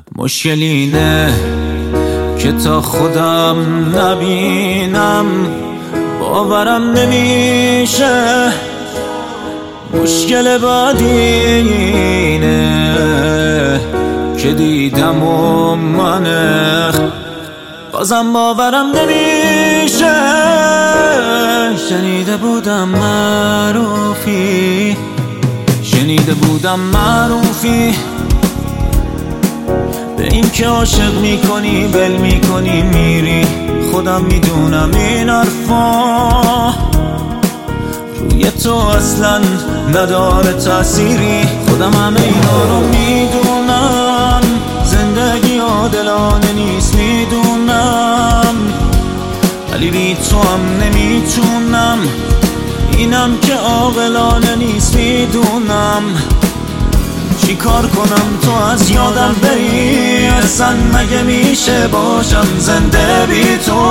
مشکل اینه که تا خودم نبینم باورم نمیشه. مشکل بعدی اینه که دیدم و منه بازم باورم نمیشه. شنیده بودم معروفی به این که عاشق میکنی بل میکنی میری. خودم میدونم این حرفا روی تو اصلا نداره تأثیری. خودم همه اینا رو میدونم، زندگی عادلانه نیست میدونم، ولی بی تو هم نمیتونم. اینم که عاقلانه نیست میدونم. چی کار کنم تو از یادم بری؟ اصلا مگه میشه باشم زنده بی تو؟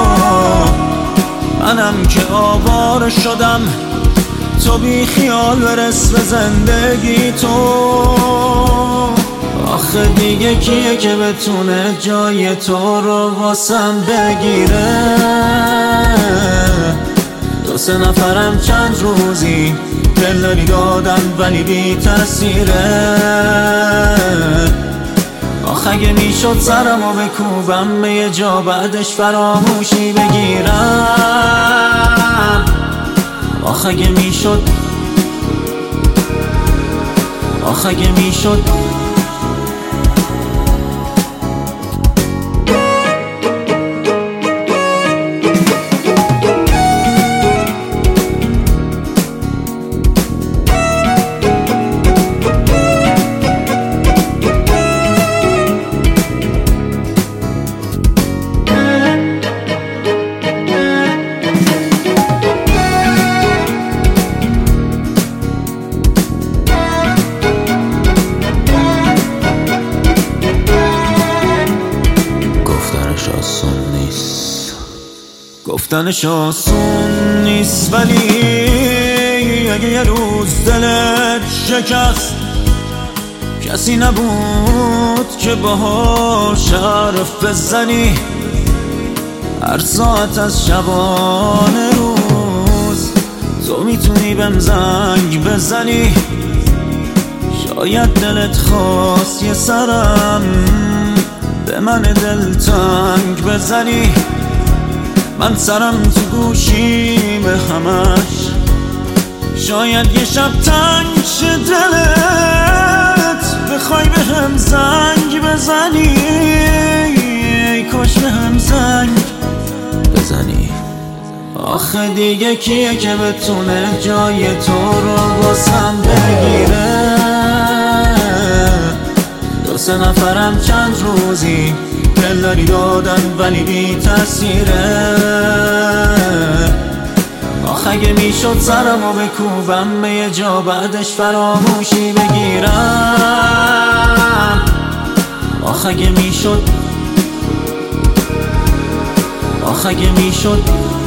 منم که آواره شدم، تو بی خیال برس به زندگی تو. آخه دیگه کیه که بتونه جای تو رو واسم بگیره؟ دو سه نفرم چند روزی دلداری دادن ولی بی تأثیره. آخه اگه میشد سرمو بکوبم به یه جا بعدش فراموشی بگیرم. آخه اگه میشد گفتنش آسون نیست، ولی اگه یه روز دلت شکست کسی نبود که باهاش حرف بزنی. هر ساعت از شبانه روز تو میتونی بهم زنگ بزنی. شاید دلت خواست یه سرم به من دلتنگ بزنی. من سرم تو گوشیم همش، شاید یه شب تنگ شه دلت بخوای به هم زنگ بزنی. ای کاش به هم زنگ بزنی. آخه دیگه کیه که بتونه جای تو رو واسم بگیره؟ دو سه نفرم چند روزی دلداری دادن ولی بی تأثیره. آخه اگه میشد سرمو بکوبم به یه جا بعدش فراموشی بگیرم. آخه اگه میشد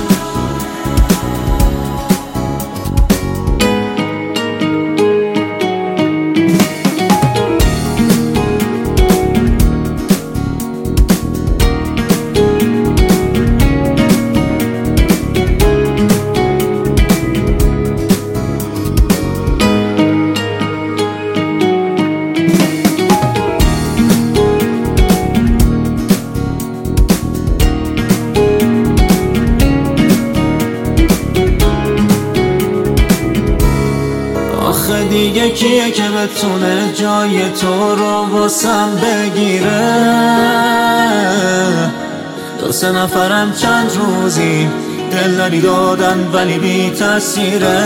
آخه دیگه کیه که بتونه جای تو رو واسم بگیره؟ دو سه نفرم چند روزی دلداری دادن ولی بی تأثیره.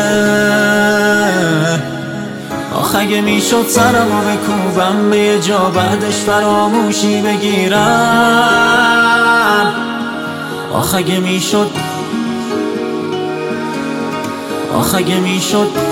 آخه اگه میشد سرمو بکوبم به یه جا بعدش فراموشی بگیرم. آخه اگه میشد